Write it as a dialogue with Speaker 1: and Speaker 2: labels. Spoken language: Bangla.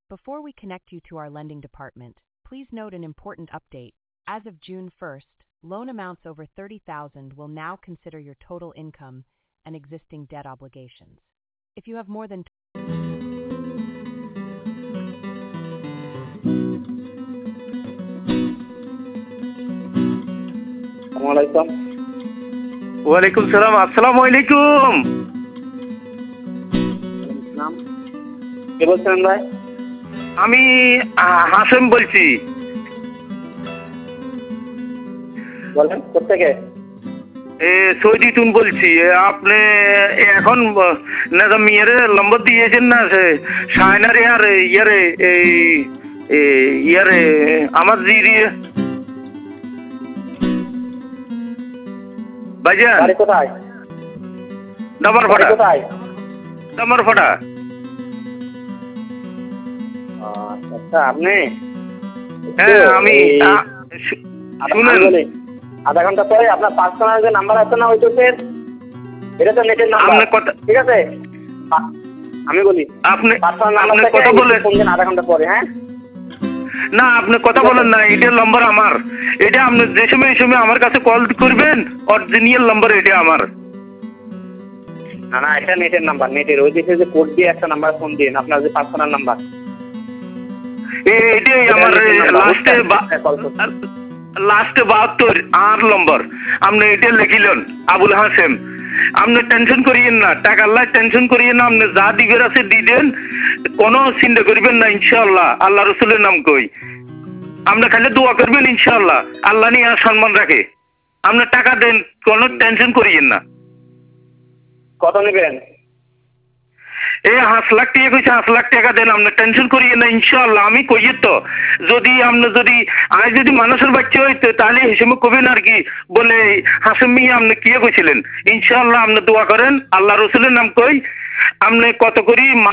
Speaker 1: Before we connect you to our lending department, please note an important update. As of June 1st, loan amounts over $30,000 will now consider your total income and existing debt obligations. If you have more than
Speaker 2: ওয়ালাইকুম সালাম। আসসালামু আলাইকুম।
Speaker 3: কে বলছেন ভাই?
Speaker 2: আমি হাসেম বলছি।
Speaker 3: বলেন কোথেকে?
Speaker 2: সৌদি তুন বলছি। আপনি এখন না মেয়ের নম্বর দিয়েছেন না শায়নারে আর ইয়ারে ইয়ারে আমার জিরি ভাইজান
Speaker 3: বাড়ি কোথায়?
Speaker 2: ডামারপাড়া।
Speaker 3: কোথায়?
Speaker 2: ডামারপাড়া।
Speaker 3: আচ্ছা আপনি
Speaker 2: আমি শুনেন
Speaker 3: আধা ঘন্টা পরে আপনার পার্সোনাল যে নাম্বার আছে না ওইটাতে, এটা তো নেটের নাম্বার, ঠিক আছে? আমি বলি
Speaker 2: আপনি
Speaker 3: পার্সোনাল নাম্বার
Speaker 2: কথা বলেন
Speaker 3: ফোন দেন আধা ঘন্টা পরে। হ্যাঁ
Speaker 2: না, আপনি কথা বলেন না, এটার নাম্বার আমার। এটা আপনি যে সময় এই সময় আমার কাছে কল করবেন, অরিজিনাল নাম্বার এটা আমার।
Speaker 3: না না, এটা নেটের নাম্বার, নেটের ওই দেশে যে কোড দিয়ে একটা নাম্বার ফোন দিন, আপনার যে পার্সোনাল নাম্বার
Speaker 2: এটাই আমার লাস্টে 72 আর নম্বর। আপনি এটা লিখিলেন আবুল হাসেম। আপনি টেনশন করিয়েন না, টাকা আল্লাহ টেনশন করিয়েন না। আপনি যা দিবের আছে দিবেন, কোনো চিন্তা করবেন না ইনশাআল্লাহ। আল্লাহ রসুলের নাম কই, আপনি খালি দোয়া করবেন ইনশাআল্লাহ। আল্লাহ নিয়ে সম্মান রাখে। আপনি টাকা দেন, কোনো টেনশন করিয়েন না।
Speaker 3: কত নেবেন?
Speaker 2: 5 লাখ টাকা কইছে, 5 লাখ টাকা দেন। আপনি টেনশন করিয়েন না ইনশাআল্লাহ। আমি কইয়ে তো যদি আপনি যদি আজ যদি মানুষের বাচ্চা হইতো তাহলে এই সময় কবেন আর কি বলে হাসেম মিয়া আপনি কি কইছিলেন। ইনশাআল্লাহ আপনি দোয়া করেন, আল্লাহ রসুলের নাম কই। আপনি কত করি